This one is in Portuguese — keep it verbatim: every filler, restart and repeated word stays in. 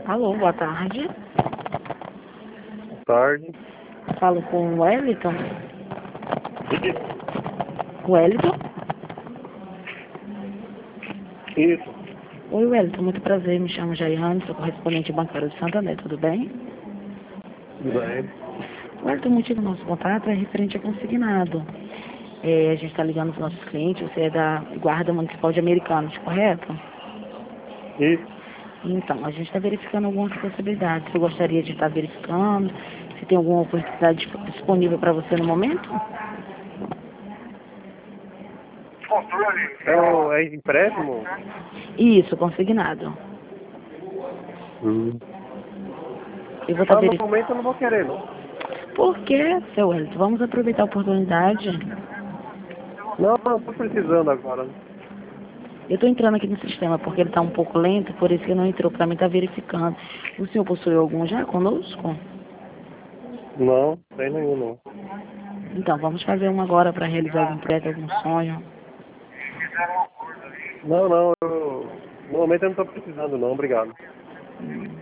Alô, boa tarde. Boa tarde. Falo com o Wellington. Wellington? Isso. Oi, Wellington, muito prazer. Me chamo Jaiane, sou correspondente bancário de Santander, tudo bem? Tudo bem? Wellington, o motivo do nosso contato é referente a consignado. É, a gente está ligando para os nossos clientes, você é da Guarda Municipal de Americanos, correto? Isso. Então, a gente está verificando algumas possibilidades. Você gostaria de estar verificando? Se tem alguma oportunidade disponível para você no momento? É, o, é empréstimo? Isso, consignado. Hum. Eu vou estar Ah, no verificando. momento eu não vou querer, não. Por quê, seu Wellington? Vamos aproveitar a oportunidade. Não, não tô precisando agora. Eu estou entrando aqui no sistema porque ele está um pouco lento, por isso que não entrou para mim estar verificando. O senhor possui algum já conosco? Não, tem nenhum, não. Então, vamos fazer um agora para realizar algum projeto, algum sonho. Não, não, eu, no momento eu não tô precisando, não. Obrigado. Hum.